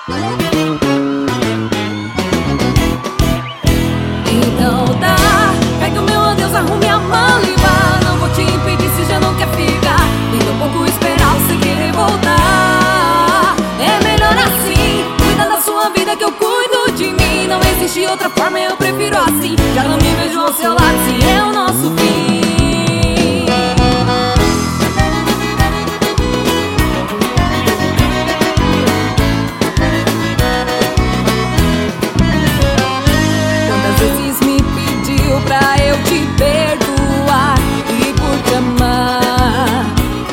Então tá, pega o meu adeus, arrume a mala e vá. Não vou te impedir se já não quer ficar. Tenta um pouco esperar você querer voltar. É melhor assim, cuida da sua vida que eu cuido de mim. Não existe outra forma, eu prefiro assim. Já não me vejo ao seu lado se é o nosso fim. Pra eu te perdoar e por te amar,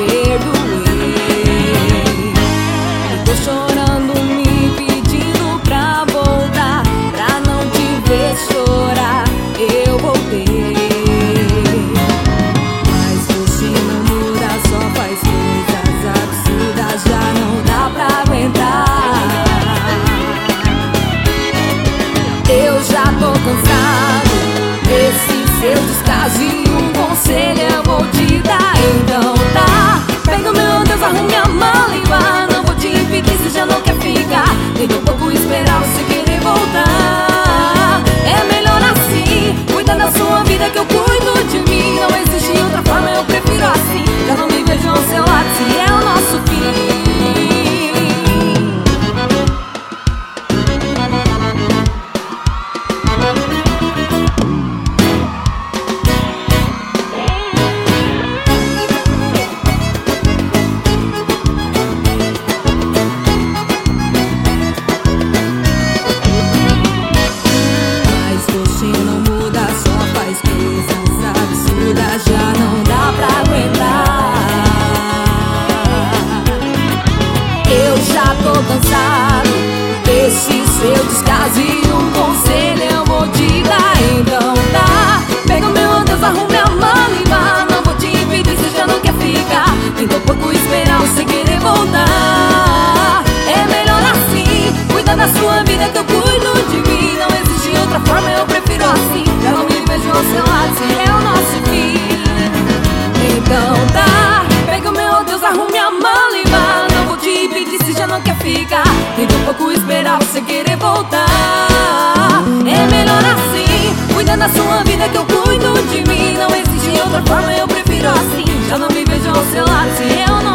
perdoei. Eu tô chorando, me pedindo pra voltar, pra não te ver chorar, eu voltei. Mas você não muda, só faz coisas absurdas, já não dá pra aguentar. Eu já tô cansado desse seu descaso e um conselho eu vou te dar. Então tá, pega o meu Deus, arrume a mala e vá. Não vou te impedir se já não quer ficar. Tenta um pouco esperar você querer voltar. É melhor assim, cuida da sua vida que eu cuido de mim. Não existe outra forma, eu prefiro assim. Já não me vejo ao seu lado se é o nosso fim. Já não dá pra aguentar. Eu já tô cansado desse seu descaso e um conselho eu vou te dar. Então tá, pega o meu Deus, arrume a mala e vá. Não vou te impedir se já não quer ficar. Tenta um pouco esperar você querer voltar. É melhor assim, cuida da sua vida que eu cuido de mim. Não existe outra forma, eu prefiro assim. Já não me vejo ao seu lado se é o nosso fim. Então tá, pega o meu Deus, arrume a mala e vá. Não vou te impedir se já não quer ficar. Tenta um pouco esperar você querer voltar. É melhor assim, cuida da sua vida que eu cuido de mim. Não existe outra forma, eu prefiro assim. Já não me vejo ao seu lado se eu não